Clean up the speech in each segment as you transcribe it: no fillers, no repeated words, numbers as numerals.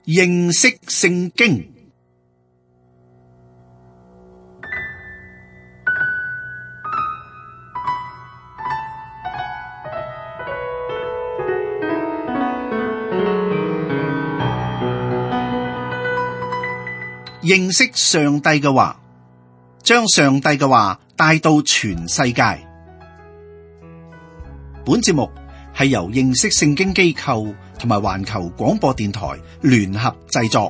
認識聖經。認識上帝嘅話，將上帝嘅話帶到全世界。本節目係由認識聖經機構同埋環球廣播電台聯合製作。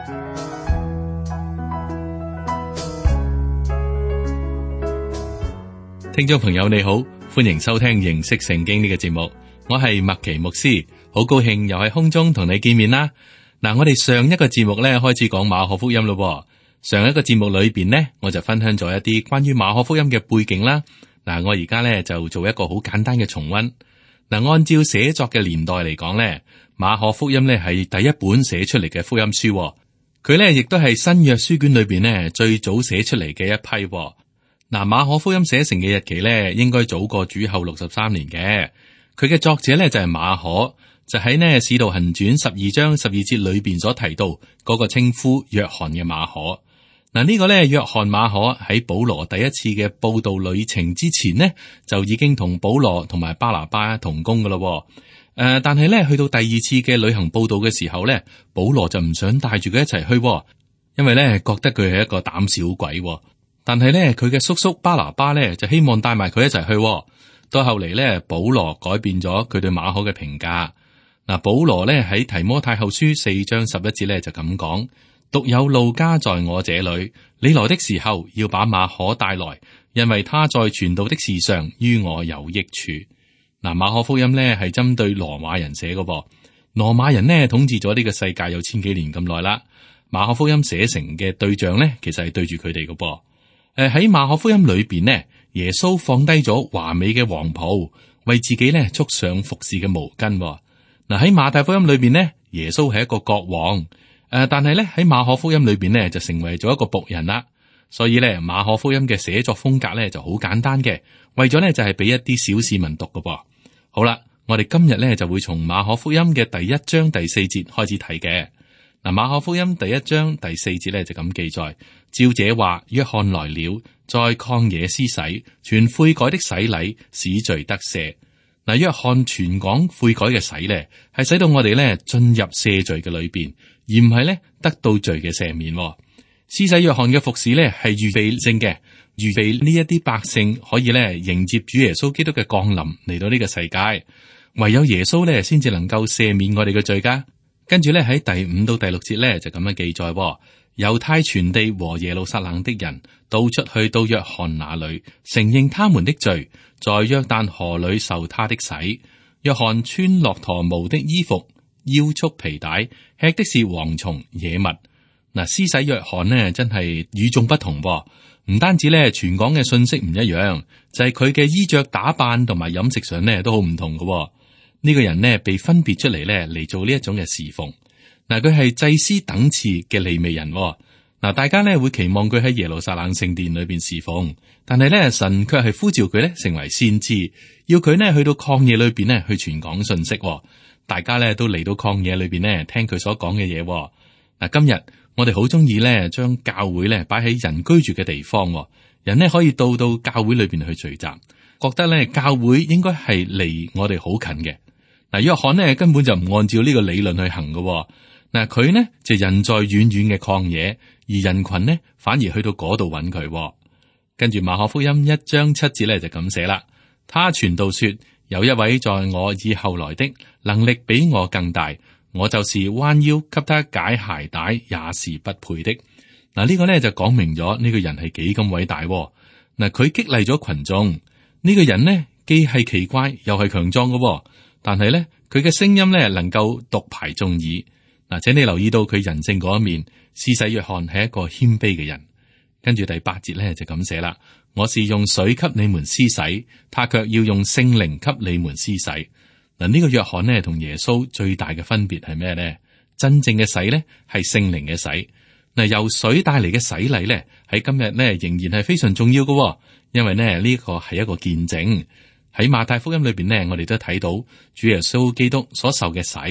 聽眾朋友你好，歡迎收聽認識聖經呢個節目，我係麥奇牧師，好高興又喺空中同你見面啦。嗱，我哋上一個節目咧開始講馬可福音咯。上一個節目裏邊呢，我就分享咗一啲關於馬可福音嘅背景啦。嗱，我而家咧就做一個好簡單嘅重溫。嗱，按照寫作嘅年代嚟講咧，馬可福音咧係第一本寫出嚟嘅福音書。佢咧亦都係新約書卷裏邊呢最早寫出嚟嘅一批。嗱，馬可福音寫成嘅日期咧應該早過主後63年嘅。佢嘅作者咧就係馬可。就喺呢《使徒行傳》12章12節裏邊所提到嗰個稱呼約翰嘅馬可。嗱，呢個咧約翰馬可喺保羅第一次嘅佈道旅程之前呢，就已經同保羅同埋巴拿巴同工噶咯。但係咧去到第二次嘅旅行佈道嘅時候咧，保羅就唔想帶住佢一齊去，因為咧覺得佢係一個膽小鬼。但係咧佢嘅叔叔巴拿巴咧就希望帶埋佢一齊去。到後嚟咧，保羅改變咗佢對馬可嘅評價。嗱，保羅咧喺提摩太後書4章11節咧就咁講：獨有路加在我這裏，你來的時候要把馬可帶來，因為他在傳道的事上於我有益處。嗱，馬可福音咧係針對羅馬人寫嘅，羅馬人呢統治咗呢個世界有千幾年咁耐啦。馬可福音寫成嘅對象咧，其實係對住佢哋嘅噃。喺馬可福音裏邊呢，耶穌放低咗華美嘅黃袍，為自己咧束上服侍嘅毛巾。嗱，喺馬太福音裏邊呢，耶穌係一個國王，但係咧喺馬可福音裏邊呢，就成為咗一個僕人啦。所以咧馬可福音嘅寫作風格咧就好簡單嘅，為咗咧就係俾一啲小市民讀嘅噃。好啦，我哋今日咧就會從馬可福音嘅第1章第4節開始睇嘅。嗱，馬可福音第1章第4節咧就咁記載：照這話，約翰來了，在曠野施洗，傳悔改的洗禮，使罪得赦。嗱，約翰傳講悔改嘅洗咧，係使到我哋咧進入赦罪嘅裏邊，而唔係咧得到罪嘅赦免。施洗約翰嘅服侍咧係預備性嘅，預備呢一啲百姓可以咧迎接主耶穌基督嘅降臨嚟到呢個世界。唯有耶穌咧先至能夠赦免我哋嘅罪噶。跟住咧喺第5到第6節咧就咁樣記載：猶太全地和耶路撒冷的人都出去到約翰那裏，承認他們的罪，在約旦河裏受他的洗。約翰穿駱駝毛的衣服，腰束皮帶，吃的是蝗蟲野蜜。嗱，施洗約翰呢真係與眾不同，唔單止咧傳講嘅信息唔一樣，就係佢嘅衣着打扮同埋飲食上呢都好唔同嘅。呢個人呢被分別出嚟咧嚟做呢一種嘅侍奉。嗱，佢係祭司等次嘅利未人。嗱，大家咧會期望佢喺耶路撒冷聖殿裏邊侍奉，但係咧神卻係呼召佢咧成為先知，要佢呢去到曠野裏邊呢去傳講信息。大家咧都嚟到曠野裏邊呢聽佢所講嘅嘢。嗱，今日我哋好中意咧將教會咧擺喺人居住嘅地方，人呢可以到教會裏邊去聚集，覺得咧教會應該係離我哋好近嘅。嗱，約翰呢根本就唔按照呢個理論去行嘅。嗱，佢呢就人在遠遠嘅曠野，而人群呢反而去到嗰度揾佢。跟住馬可福音1章7節咧就咁寫啦：他傳道說，有一位在我以後來的，能力比我更大，我就是彎腰給他解鞋帶也是不配的。嗱，呢個呢就講明咗呢個人係幾咁偉大。嗱，佢激勵咗群眾。呢個人呢既係奇怪又係強壯嘅，但係呢佢嘅聲音呢能夠獨排眾議。嗱，請你留意到佢人性嗰一面，施洗約翰係一個謙卑嘅人。跟住第8節咧就咁寫啦：我是用水給你們施洗，他卻要用聖靈給你們施洗。嗱，呢個約翰呢同耶穌最大嘅分別係咩呢？真正嘅洗呢係聖靈嘅洗。嗱，由水帶嚟嘅洗禮呢喺今日呢仍然係非常重要嘅，因為呢個係一個見證。喺馬太福音裏邊呢，我哋都睇到主耶穌基督所受嘅洗。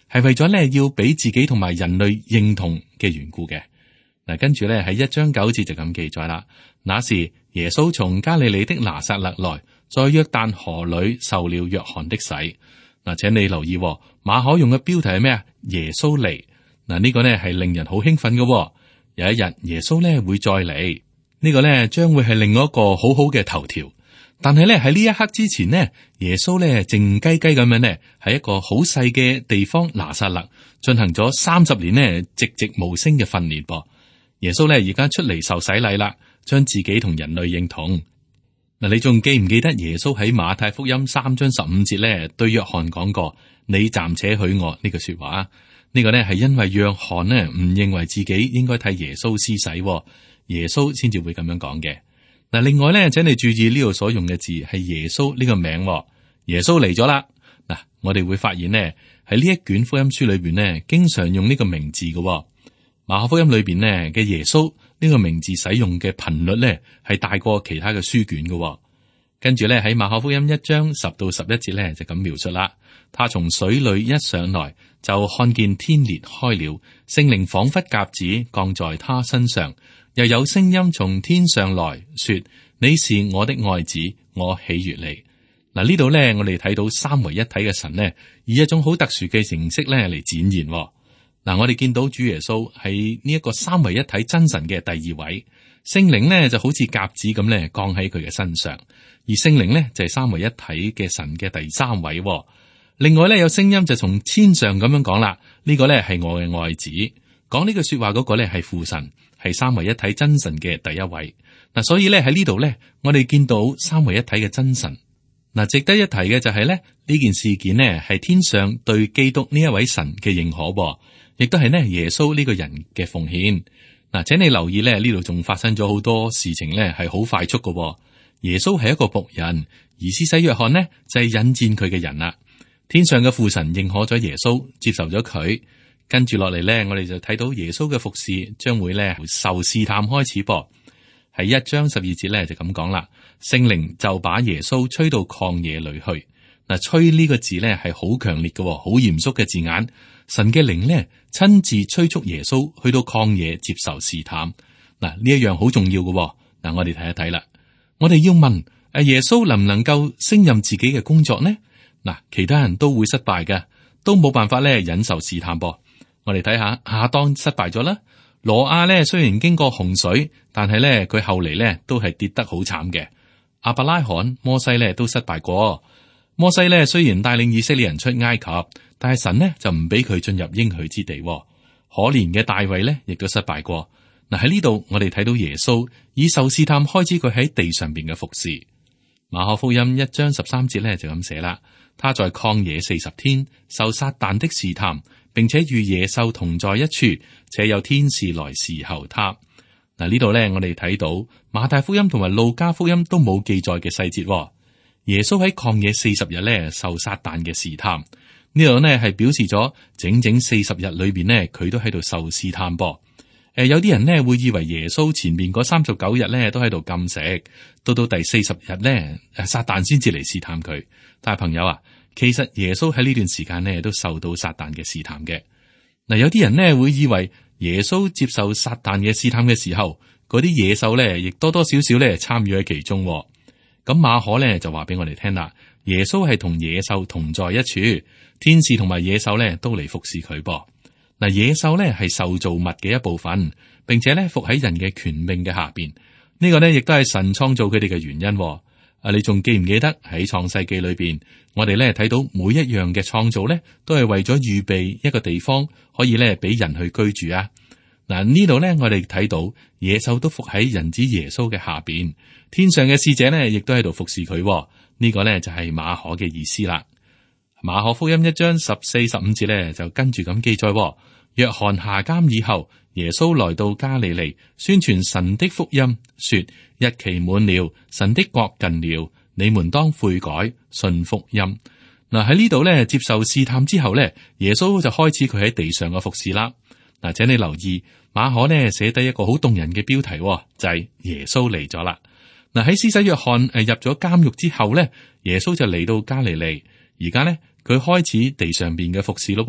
係為咗咧要俾自己同埋人類認同嘅緣故嘅。嗱，跟住咧喺1章9節就咁記載啦。那時耶穌從加利利的拿撒勒來，在約旦河裏受了約翰的洗。嗱，請你留意馬可用嘅標題係咩啊？耶穌嚟。嗱，呢個呢係令人好興奮嘅。有一日耶穌呢會再嚟，呢個呢將會係另外一個好好嘅頭條。但係呢喺呢一刻之前呢，耶穌呢靜雞雞咁樣呢喺一個好細嘅地方拿撒勒進行咗30年呢寂寂無聲嘅訓練噃。耶穌呢而家出嚟受洗禮啦，將自己同人類認同。嗱，你仲記唔記得耶穌喺馬太福音3章15節呢對約翰講過：你暫且許我呢句說話？呢個呢係因為約翰呢唔認為自己應該替耶穌施洗，耶穌先至會咁樣講嘅。嗱，另外呢，請你注意呢度所用嘅字係耶穌呢個名，耶穌嚟咗啦。嗱，我哋會發現呢喺呢一卷福音書裏邊呢，經常用呢個名字嘅。馬可福音裏邊呢嘅耶穌呢個名字使用嘅頻率呢係大過其他嘅書卷嘅。跟住呢喺馬可福音1章10到11節呢就咁描述啦。他從水裏一上來，就看見天裂開了，聖靈仿佛鴿子降在他身上，又有聲音從天上來說：你是我的愛子，我喜悅你。嗱，呢度呢我哋睇到三位一體嘅神呢以一種好特殊嘅形式呢嚟展現。嗱，我哋見到主耶穌係呢一個三位一體真神嘅第二位，聖靈呢就好似鴿子咁呢降喺佢嘅身上，而聖靈呢就係三位一體嘅神嘅第三位。另外呢，有聲音就從天上咁樣講啦，呢個呢係我嘅愛子。講呢句說話嗰個呢係父神，係三位一體真神嘅第一位。嗱，所以呢喺呢度呢，我哋見到三位一體嘅真神。嗱，值得一提嘅就係呢件事件呢係天上對基督呢一位神嘅認可，亦都係呢耶穌呢個人嘅奉獻。嗱，請你留意呢度仲發生咗好多事情呢係好快速嘅。耶穌係一個僕人，而施洗約翰呢就係引薦佢嘅人啦。天上嘅父神認可咗耶穌，接受咗佢，跟住落嚟呢，我哋就睇到耶穌嘅服侍將會呢受試探開始噃。喺1章12節呢就咁講啦，聖靈就把耶穌吹到曠野裏去。嗱，吹呢個字呢係好強烈嘅，好嚴肅嘅字眼。神嘅靈呢親自催促耶穌去到曠野接受試探。嗱，呢一樣好重要嘅。嗱，我哋睇一睇啦。我哋要問耶穌能唔能夠勝任自己嘅工作呢？嗱，其他人都會失敗嘅，都冇辦法咧忍受試探噃。我哋睇下亞當失敗咗啦，挪亞咧雖然經過洪水，但係咧佢後嚟咧都係跌得好慘嘅。亞伯拉罕、摩西咧都失敗過。摩西咧雖然帶領以色列人出埃及，但係神呢就唔俾佢進入應許之地。可憐嘅大衛咧亦都失敗過。嗱，喺呢度我哋睇到耶穌以受試探開始佢喺地上邊嘅服侍。馬可福音1章13節咧就咁寫啦。他在曠野40天，受撒旦的試探，並且與野獸同在一處，且有天使來侍候他。嗱，呢度呢，我哋睇到馬太福音同埋路加福音都冇記載嘅細節。耶穌喺曠野40日呢受撒旦嘅試探，呢度呢係表示咗整整40日裏邊呢，佢都喺度受試探噃。有啲人呢會以為耶穌前面嗰39日呢都喺度禁食，到第40日呢，撒旦先至嚟試探佢。但係朋友啊，其實耶穌喺呢段時間呢都受到撒旦嘅試探嘅。嗱，有啲人呢會以為耶穌接受撒旦嘅試探嘅時候，嗰啲野獸呢亦多多少少呢參與喺其中。咁馬可呢就話俾我哋聽啦，耶穌係同野獸同在一處，天使同埋野獸呢都嚟服侍佢噃。嗱，野獸呢係受造物嘅一部分，並且呢服喺人嘅權柄嘅下邊。呢個呢亦都係神創造佢哋嘅原因。你仲記唔記得喺創世記裏邊，我哋咧睇到每一樣嘅創造咧，都係為咗預備一個地方可以咧俾人去居住啊。嗱，呢度咧我哋睇到野獸都服喺人子耶穌嘅下邊，天上嘅使者呢亦都喺度服侍佢。呢個咧就係馬可嘅意思啦。馬可福音1章14、15節咧就跟住咁記載：約翰下監以後，耶穌來到加利利，宣傳神的福音，說：日期滿了，神的國近了，你們當悔改，信福音。嗱，喺呢度咧接受試探之後咧，耶穌就開始佢喺地上嘅服侍啦。嗱，請你留意馬可呢寫低一個好動人嘅標題，就係耶穌嚟咗啦。嗱，喺施洗約翰入咗監獄之後咧，耶穌就嚟到加利利，而家咧佢開始地上邊嘅服侍咯。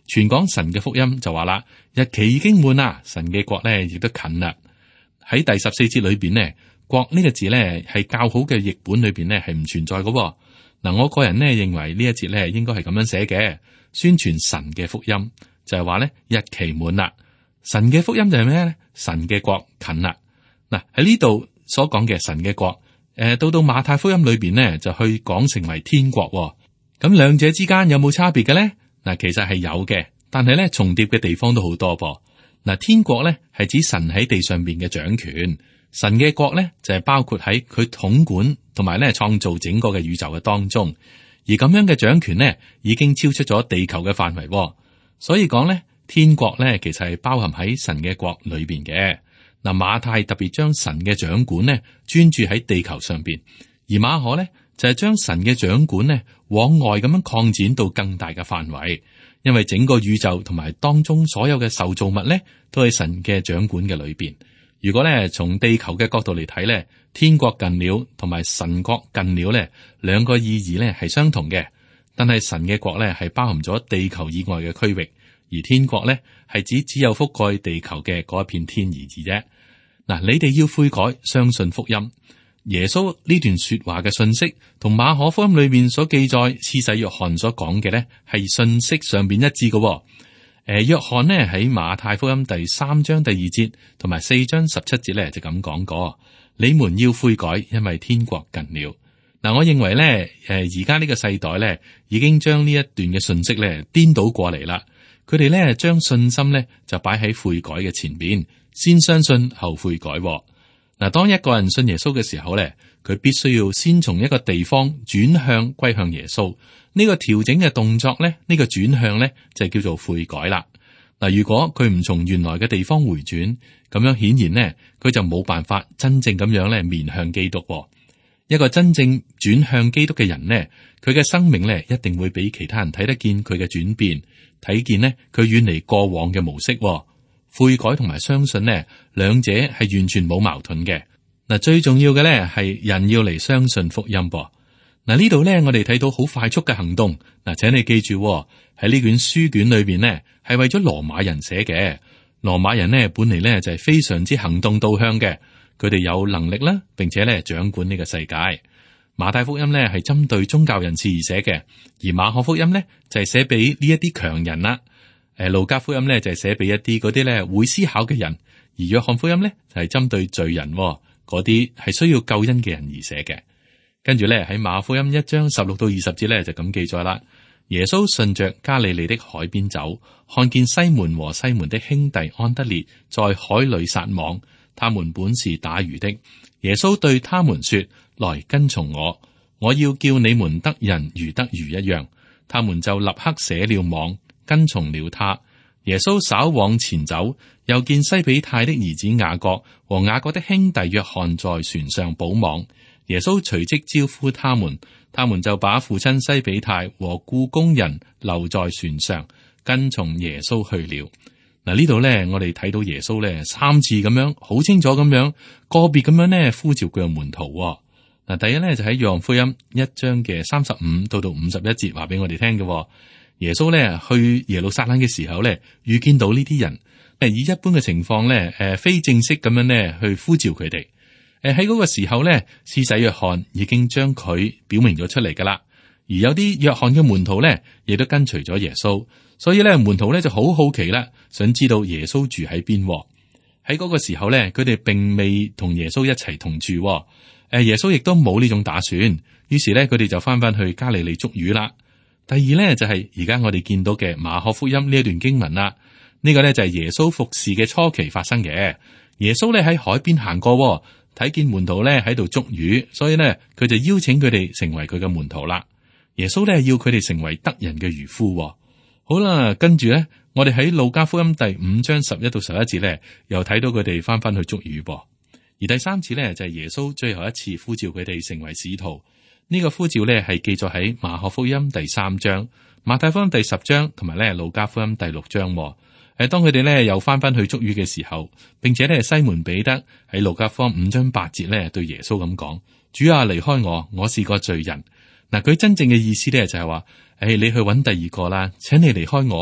傳講神嘅福音就話啦，日期已經滿啦，神嘅國咧亦都近啦。喺第14節裏邊呢，國呢個字咧係較好嘅譯本裏邊咧係唔存在嘅。嗱，我個人呢認為呢一節咧應該係咁樣寫嘅，宣傳神嘅福音就係話咧日期滿啦，神嘅福音就係咩咧？神嘅國近啦。嗱，喺呢度所講嘅神嘅國，到馬太福音裏邊呢就去講成為天國。咁兩者之間有冇差別嘅咧？嗱，其實係有嘅，但係咧重疊嘅地方都好多噃。嗱，天國咧係指神喺地上邊嘅掌權，神嘅國咧就係包括喺佢統管同埋咧創造整個嘅宇宙嘅當中，而咁樣嘅掌權呢，已經超出咗地球嘅範圍，所以講咧天國咧其實係包含喺神嘅國裏邊嘅。嗱，馬太特別將神嘅掌管呢專注喺地球上邊，而馬可咧就係將神嘅掌管呢往外咁樣擴展到更大嘅範圍，因為整個宇宙同埋當中所有嘅受造物咧都係神嘅掌管嘅裏邊。如果咧從地球嘅角度嚟睇咧，天國近了同埋神國近了咧，兩個意義咧係相同嘅。但係神嘅國咧係包含咗地球以外嘅區域，而天國咧係指只有覆蓋地球嘅嗰一片天而已啫。嗱，你哋要悔改，相信福音。耶穌呢段說話嘅信息，同馬可福音裏面所記載施洗約翰所講嘅咧，係信息上邊一致嘅。約翰呢喺馬太福音第3章第2節同埋4章17節咧就咁講過：你們要悔改，因為天國近了。嗱，我認為咧，而家呢個世代咧，已經將呢一段嘅信息咧顛倒過嚟啦。佢哋咧將信心咧就擺喺悔改嘅前邊，先相信後悔改。嗱，當一個人信耶穌嘅時候咧，佢必須要先從一個地方轉向歸向耶穌。呢個調整嘅動作咧，呢個轉向咧就叫做悔改啦。嗱，如果佢唔從原來嘅地方回轉，咁樣顯然呢，佢就冇辦法真正咁樣咧面向基督。一個真正轉向基督嘅人呢，佢嘅生命咧一定會俾其他人睇得見佢嘅轉變，睇見呢佢遠離過往嘅模式。悔改同埋相信呢，兩者係完全冇矛盾嘅。嗱，最重要嘅咧係人要嚟相信福音噃。嗱，呢度咧我哋睇到好快速嘅行動。嗱，請你記住喺呢卷書卷裏邊呢，係為咗羅馬人寫嘅。羅馬人呢本嚟咧就係非常之行動導向嘅，佢哋有能力啦，並且咧掌管呢個世界。馬太福音咧係針對宗教人士而寫嘅，而馬可福音咧就係寫俾呢一啲強人啦。路加福音咧就係寫俾一啲嗰啲咧會思考嘅人，而約翰福音咧就係針對罪人，嗰啲係需要救恩嘅人而寫嘅。跟住咧喺馬可福音1章16到20節咧就咁記載啦。耶穌順着加利利的海邊走，看見西門和西門的兄弟安德烈在海裏撒網，他們本是打魚的。耶穌對他們說：來跟從我，我要叫你們得人如得魚一樣。他們就立刻捨了網，跟從了他。耶穌稍往前走，又見西比泰的兒子雅各和雅各的兄弟約翰在船上補網。耶穌隨即招呼他們，他們就把父親西比泰和雇工人留在船上，跟從耶穌去了。嗱，呢度咧，我哋睇到耶穌咧3次咁樣，好清楚咁樣，個別咁樣咧呼召佢嘅門徒。嗱，第一咧就喺約翰福音1章嘅35到51節話俾我哋聽嘅。耶穌咧去耶路撒冷嘅時候咧，遇見到呢啲人，以一般嘅情況咧，非正式咁樣咧去呼召佢哋。喺嗰個時候咧，施洗約翰已經將佢表明咗出嚟噶啦。而有啲約翰嘅門徒咧，亦都跟隨咗耶穌，所以咧門徒咧就好好奇啦，想知道耶穌住喺邊。喺嗰個時候咧，佢哋並未同耶穌一齊同住。耶穌亦都冇呢種打算，於是咧佢哋就翻去加利利捉魚啦。第二咧就係而家我哋見到嘅馬可福音呢一段經文啦。呢個咧就係耶穌服侍嘅初期發生嘅。耶穌咧喺海邊行過，睇見門徒咧喺度捉魚，所以咧佢就邀請佢哋成為佢嘅門徒啦。耶穌咧要佢哋成為得人嘅漁夫。好啦，跟住咧我哋喺路加福音第5章11到11節咧，又睇到佢哋翻去捉魚噃。而第三次咧就係耶穌最後一次呼召佢哋成為使徒。呢個呼召咧係記載喺馬可福音第3章、馬太福音第10章同埋咧路加福音第6章。當佢哋咧又翻去捉魚嘅時候，並且咧西門彼得喺路加福音5章8節咧對耶穌咁講：主啊，離開我，我是個罪人。嗱，佢真正嘅意思咧就係話：你去揾第二個啦，請你離開我，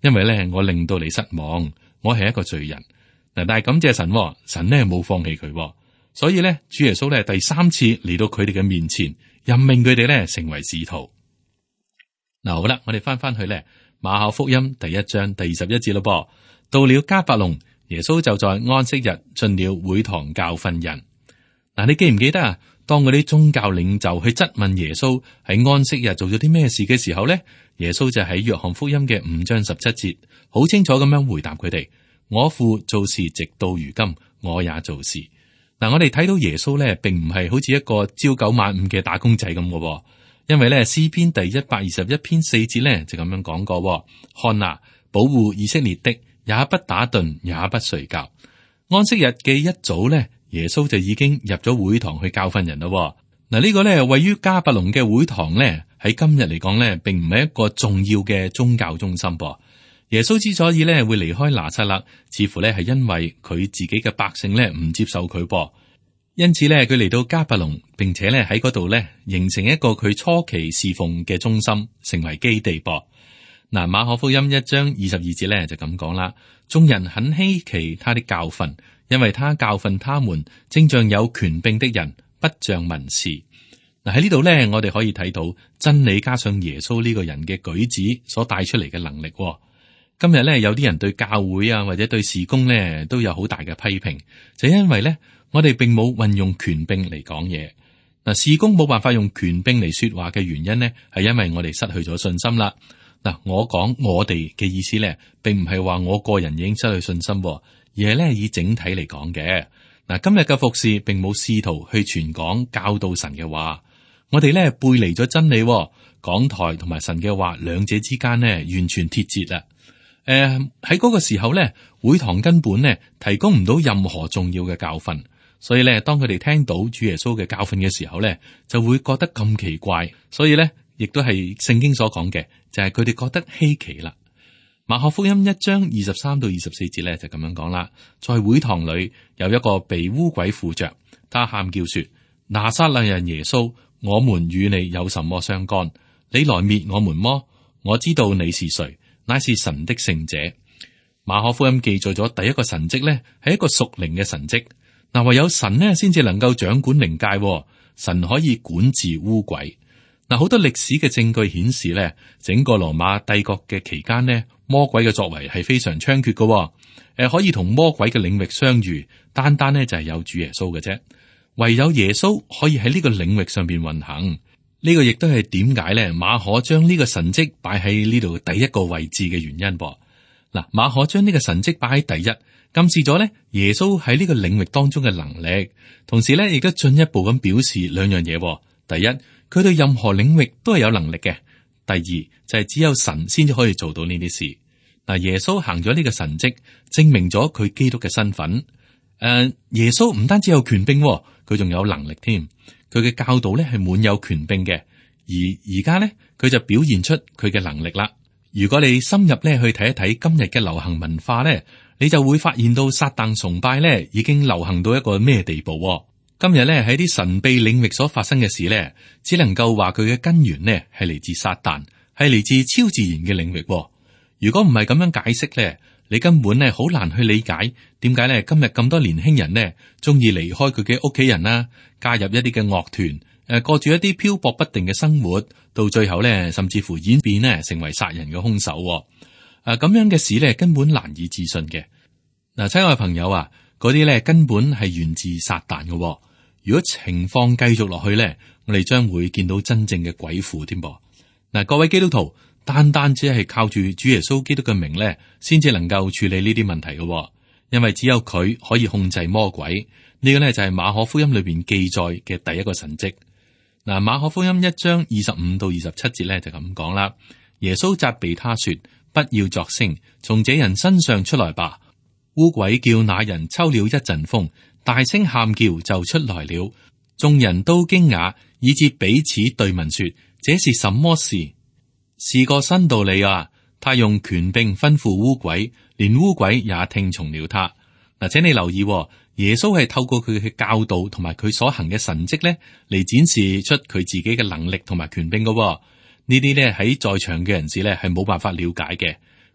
因為咧我令到你失望，我係一個罪人。嗱，但係感謝神，神咧冇放棄佢，所以咧主耶穌咧第3次嚟到佢哋嘅面前，任命佢哋咧成為使徒。嗱，好啦，我哋翻去咧馬可福音第1章第21節咯噃。到了迦百農，耶穌就在安息日進了會堂教訓人。嗱，你記唔記得啊？當嗰啲宗教領袖去質問耶穌喺安息日做咗啲咩事嘅時候咧，耶穌就喺約翰福音嘅5章17節，好清楚咁樣回答佢哋：我父做事直到如今，我也做事。嗱，我哋睇到耶穌咧，並唔係好似一個朝九晚五嘅打工仔咁嘅，因為咧詩篇第121篇4節咧就咁樣講過：看啊，保護以色列的也不打盹，也不睡覺。安息日嘅一早咧，耶穌就已經入咗會堂去教訓人咯。嗱，呢個咧位於迦百農嘅會堂咧，喺今日嚟講咧，並唔係一個重要嘅宗教中心噃。耶穌之所以咧會離開拿撒勒，似乎咧係因為佢自己嘅百姓咧唔接受佢噃，因此咧佢嚟到迦百農，並且咧喺嗰度咧形成一個佢初期侍奉嘅中心，成為基地噃。嗱，馬可福音1章22節咧就咁講啦，眾人很稀奇他的教訓，因為他教訓他們，正像有權柄的人，不像文士。嗱，喺呢度咧，我哋可以睇到真理加上耶穌呢個人嘅舉止所帶出嚟嘅能力。今日咧有啲人對教會啊或者對事工咧都有好大嘅批評，就因為咧我哋並冇運用權柄嚟講嘢。嗱，事工冇辦法用權柄嚟說話嘅原因呢，係因為我哋失去咗信心啦。嗱，我講我哋嘅意思咧，並唔係話我個人已經失去信心，而係咧以整體嚟講嘅。嗱，今日嘅服侍並冇試圖去傳講教導神嘅話，我哋咧背離咗真理，講台同埋神嘅話兩者之間呢完全脫節啦。喺嗰個時候咧，會堂根本咧提供唔到任何重要嘅教訓，所以咧當佢哋聽到主耶穌嘅教訓嘅時候咧，就會覺得咁奇怪，所以咧亦都係聖經所講嘅，就係佢哋覺得稀奇啦。馬可福音1章23到24節咧就咁樣講啦，在會堂裏有一個被污鬼附着，他喊叫說：拿撒勒人耶穌，我們與你有什麼相干？你來滅我們麼？我知道你是誰，乃是神的聖者。馬可福音記載咗第一個神蹟咧，係一個屬靈嘅神蹟。嗱，唯有神呢先至能夠掌管靈界，神可以管治污鬼。嗱，好多歷史嘅證據顯示咧，整個羅馬帝國嘅期間呢，魔鬼嘅作為係非常猖獗嘅。可以同魔鬼嘅領域相遇，單單呢就係有主耶穌嘅啫。唯有耶穌可以喺呢個領域上邊運行。呢個亦都係點解咧馬可將呢個神蹟擺喺呢度第一個位置嘅原因噃。嗱，馬可將呢個神蹟擺喺第一，暗示咗咧耶穌喺呢個領域當中嘅能力，同時咧亦都進一步咁表示兩樣嘢。第一，佢對任何領域都係有能力嘅。第二就係只有神先至可以做到呢啲事。嗱，耶穌行咗呢個神蹟，證明咗佢基督嘅身份。耶穌唔單止有權柄，佢仲有能力添。佢嘅教導咧係滿有權柄嘅，而家咧佢就表現出佢嘅能力啦。如果你深入咧去睇一睇今日嘅流行文化咧，你就會發現到撒旦崇拜咧已經流行到一個咩地步。今日咧喺啲神秘領域所發生嘅事咧，只能夠話佢嘅根源呢係嚟自撒旦，係嚟自超自然嘅領域。如果唔係咁樣解釋咧，你根本咧好難去理解點解咧今日咁多年輕人呢中意離開佢嘅屋企人啦，加入一啲嘅樂團，過住一啲漂泊不定嘅生活，到最後咧甚至乎演變呢成為殺人嘅兇手。咁樣嘅事咧根本難以置信嘅。嗱，親愛朋友啊，嗰啲咧根本係源自撒旦嘅。如果情況繼續落去咧，我哋將會見到真正嘅鬼附添噃。嗱，各位基督徒，單只係靠住主耶穌基督嘅名咧，先至能夠處理呢啲問題嘅。因為只有佢可以控制魔鬼。呢個咧就係馬可福音裏邊記載嘅第一個神蹟。嗱，馬可福音1章25到27節咧就咁講啦。耶穌責備他說：不要作聲，從這人身上出來吧。污鬼叫那人抽了一陣風，大聲喊叫就出來了。眾人都驚訝，以致彼此對問說：這是什麼事？是個新道理啊！他用權柄吩咐污鬼，連污鬼也聽從了他。嗱，請你留意，耶穌係透過佢嘅教導同埋佢所行嘅神蹟咧，嚟展示出佢自己嘅能力同埋權柄嘅。呢啲咧喺在場嘅人士咧係冇辦法了解嘅。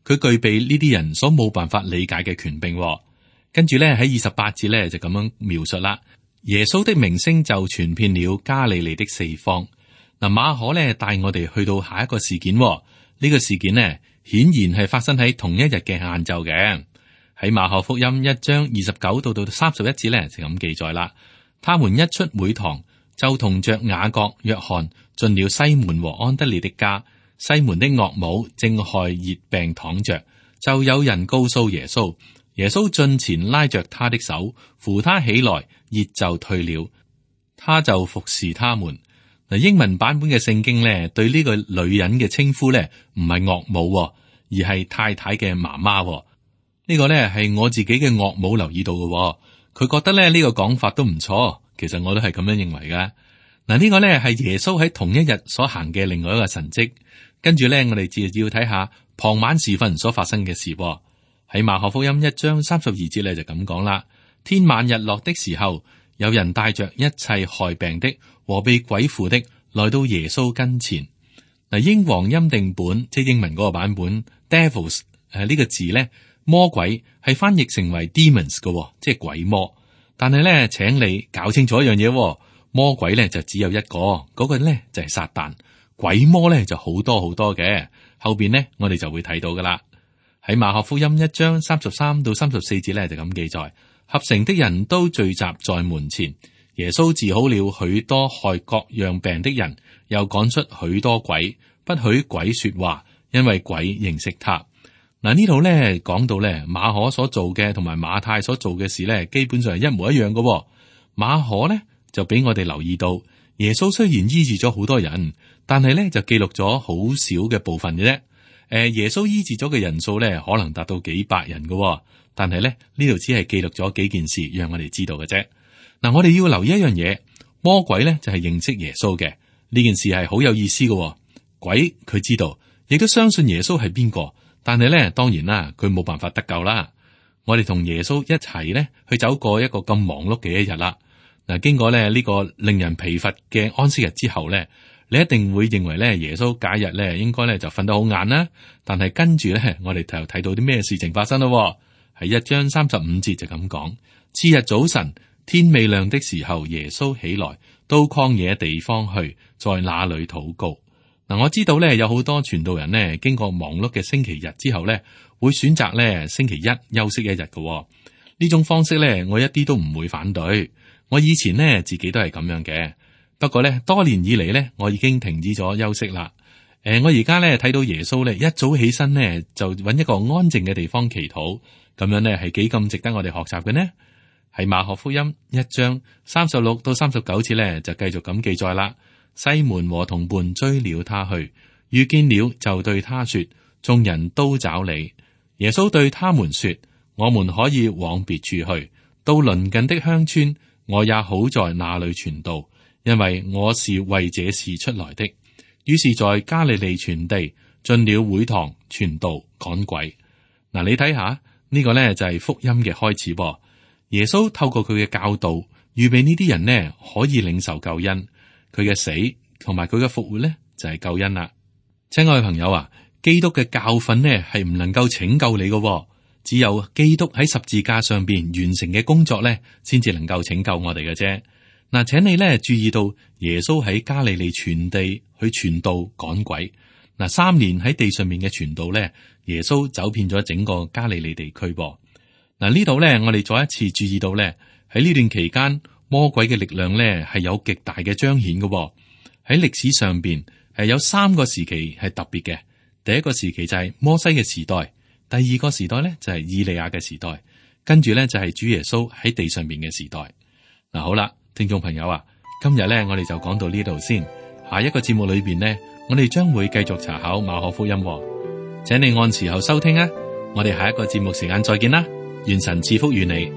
佢具備呢啲人所冇辦法理解嘅權柄。跟住咧喺28節咧就咁樣描述啦。耶穌的名聲就傳遍了加利利的四方。嗱，馬可咧帶我哋去到下一個事件。呢個事件呢，顯然係發生喺同一日嘅晏晝嘅。喺馬可福音1章29到31節咧就咁記載啦。他們一出會堂，就同着雅各、約翰進了西門和安德烈的家。西門的岳母正害熱病躺着，就有人告訴耶穌。耶穌進前拉着他的手，扶他起來，熱就退了。他就服侍他們。嗱，英文版本嘅聖經咧，對呢個女人嘅稱呼咧，唔係岳母，而係太太嘅媽媽。呢個咧係我自己嘅岳母留意到嘅，佢覺得咧呢個講法都唔錯。其實我都係咁樣認為嘅。嗱，呢個咧係耶穌喺同一日所行嘅另外一個神蹟。跟住咧，我哋就要睇下傍晚時分所發生嘅事。喺馬可福音1章32節咧就咁講啦。天晚日落的時候，有人帶着一切害病的和被鬼附的來到耶穌跟前。嗱，英皇欽定本即係英文嗰個版本 ，devils 呢個字咧，魔鬼係翻譯成為 demons 嘅，即係鬼魔。但係咧，請你搞清楚一樣嘢，魔鬼咧就只有一個，嗰個咧就係撒旦。鬼魔咧就好多好多嘅，後邊呢，我哋就會睇到噶啦。喺馬可福音1章33到34節咧就咁記載，合城的人都聚集在門前，耶穌治好了許多害各樣病的人，又趕出許多鬼，不許鬼說話，因為鬼認識他。嗱，呢度咧講到咧馬可所做嘅同埋馬太所做嘅事咧，基本上係一模一樣嘅。馬可咧就俾我哋留意到，耶穌雖然醫治咗好多人，但係咧就記錄咗好少嘅部分嘅啫。耶穌醫治咗嘅人數咧，可能達到幾百人嘅，但係咧呢度只係記錄咗幾件事，讓我哋知道嘅啫。嗱，我哋要留意一樣嘢，魔鬼咧就係認識耶穌嘅，呢件事係好有意思嘅。鬼佢知道，亦都相信耶穌係邊個，但係咧當然啦，佢冇辦法得救啦。我哋同耶穌一齊咧去走過一個咁忙碌嘅一日啦。嗱，經過咧呢個令人疲乏嘅安息日之後咧，你一定會認為咧耶穌假日咧應該咧就瞓得好晏啦。但係跟住咧，我哋就睇到啲咩事情發生咯。喺1章35節就咁講，次日早晨天未亮的時候，耶穌起來到曠野地方去，在那裏禱告。嗱，我知道咧有好多傳道人呢，經過忙碌嘅星期日之後咧，會選擇咧星期一休息一日嘅。呢種方式咧，我一啲都唔會反對。我以前呢，自己都係咁樣嘅。不過咧，多年以嚟咧，我已經停止咗休息啦。我而家咧睇到耶穌咧一早起身呢，就揾一個安靜嘅地方祈禱，咁樣呢係幾咁值得我哋學習嘅呢？喺馬可福音1章36到39節咧，就繼續咁記載啦。西門和同伴追了他去，遇見了就對他說：眾人都找你。耶穌對他們說：我們可以往別處去，到鄰近的鄉村，我也好在那裏傳道。因為我是為這事出來的。於是，在加利利全地進了會堂傳道趕鬼。嗱，你睇下呢個呢就係福音嘅開始。耶穌透過佢嘅教導，預備呢啲人呢可以領受救恩。佢嘅死同埋佢嘅復活呢就係救恩啦。親愛嘅朋友啊，基督嘅教訓呢係唔能夠拯救你嘅，只有基督喺十字架上邊完成嘅工作呢，先至能夠拯救我哋嘅啫。嗱，請你咧注意到耶穌喺加利利全地去傳道趕鬼。嗱，3年喺地上面嘅傳道咧，耶穌走遍咗整個加利利地區噃。嗱，呢度咧，我哋再一次注意到咧，喺呢段期間，魔鬼嘅力量咧係有極大嘅彰顯嘅。喺歷史上邊係有3個時期係特別嘅。第一個時期就係摩西嘅時代，第二個時代咧就係以利亞嘅時代，跟住咧就係主耶穌喺地上面嘅時代。嗱，好啦。聽眾朋友啊，今日咧我哋就講到呢度先。下一個節目裏邊呢，我哋將會繼續查考馬可福音，請你按時候收聽啊！我哋下一個節目時間再見啦，願神賜福與你。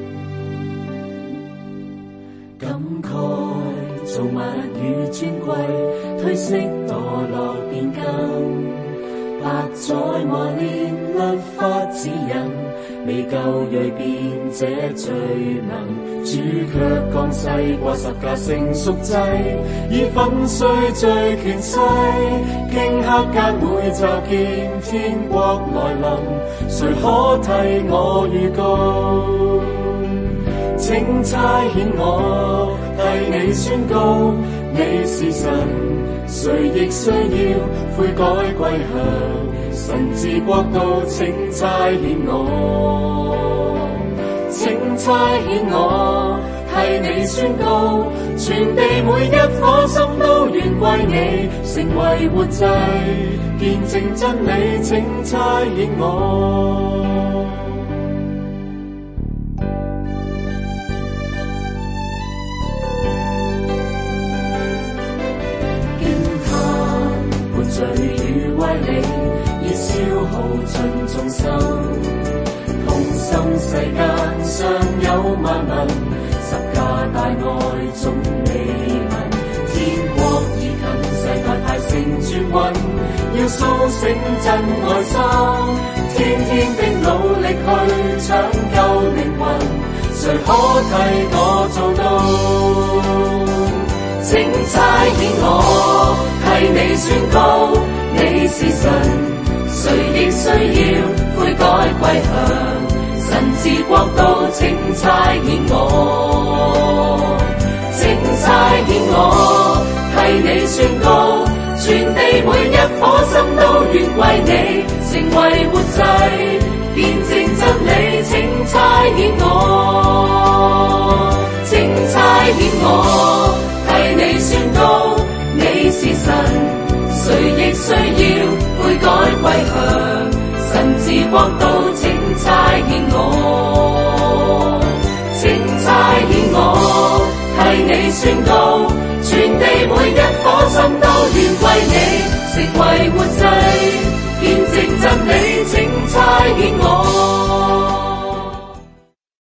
感慨造物與尊貴，褪色墮落變更， 百載磨練律法指引，未夠鋭變這罪能。主卻降世過十架成贖祭，以粉碎罪權勢，頃刻間會驟見天國來臨，誰可替我預告？請差遣我替你宣告，你是神，誰亦需要悔改歸向神治國度。請差遣我，請差遣我替你宣告，全地每一顆心都願歸你，成為活祭，見證真理。請差遣我。罪與歪理，已消耗盡眾生，痛心世間尚有萬民，十架大愛總未聞，天國已近，世代太成轉運，要甦醒真愛心，天天的努力去搶救靈魂，誰可替我做到？請差遣我替你宣告，你是神，誰亦需要悔改歸向神治國度。請差遣我，請差遣我替你宣告，全地每一顆心都願歸你，成為活祭，見證真理。請差遣我，請差遣我替你宣告，你是神，誰亦需要悔改歸向神治國度。請差遣我，請差遣我替你宣告，全地每一顆心都願歸你，成為活祭，見證真理。請差遣我。